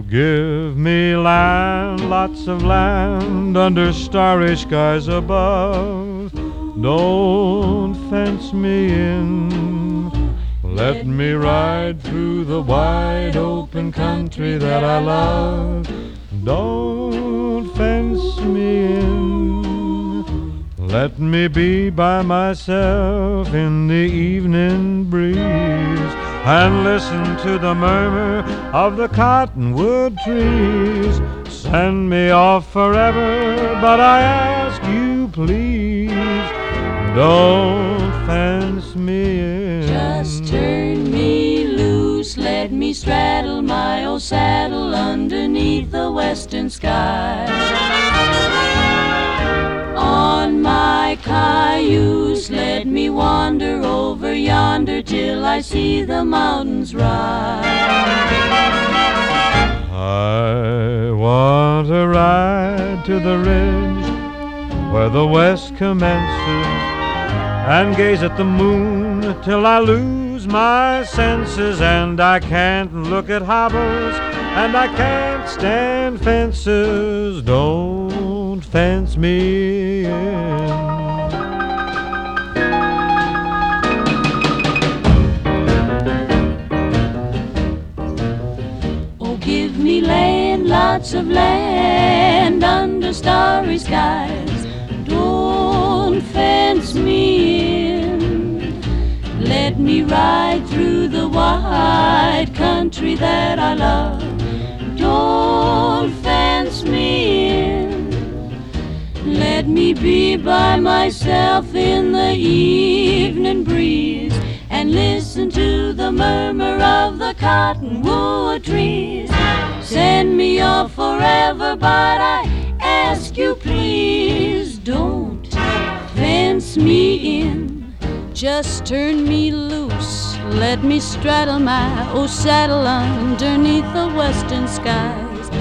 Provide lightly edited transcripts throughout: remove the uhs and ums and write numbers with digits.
Give me land, lots of land under starry skies above. Don't fence me in. Let me ride through the wide open country that I love. Don't fence me in. Let me be by myself in the evening breeze and listen to the murmur of the cottonwood trees. Send me off forever, but I ask you please, don't fence me in. Just turn me loose, let me straddle my old saddle underneath the western sky. On my cayuse, let me wander over yonder till I see the mountains rise. I want to ride to the ridge where the west commences and gaze at the moon till I lose my senses. And I can't look at hobbles and I can't stand fences. Don't fence me in. Oh, give me land, lots of land under starry skies. Don't fence me in. Let me ride through the wide country that I love. Don't fence me in. Let me be by myself in the evening breeze and listen to the murmur of the cottonwood trees. Send me off forever, but I ask you please, don't fence me in. Just turn me loose, let me straddle my old saddle underneath the western skies.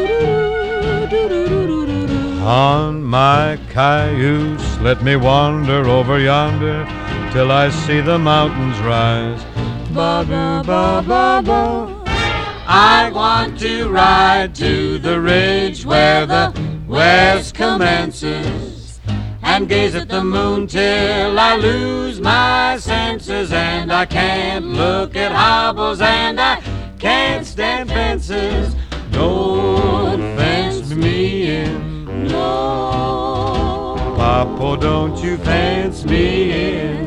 On my cayuse, let me wander over yonder till I see the mountains rise. Ba-ba-ba-ba-ba. I want to ride to the ridge where the west commences and gaze at the moon till I lose my senses. And I can't look at hobbles and I can't stand fences. Don't fence me in. No. Papa, don't you fence me in.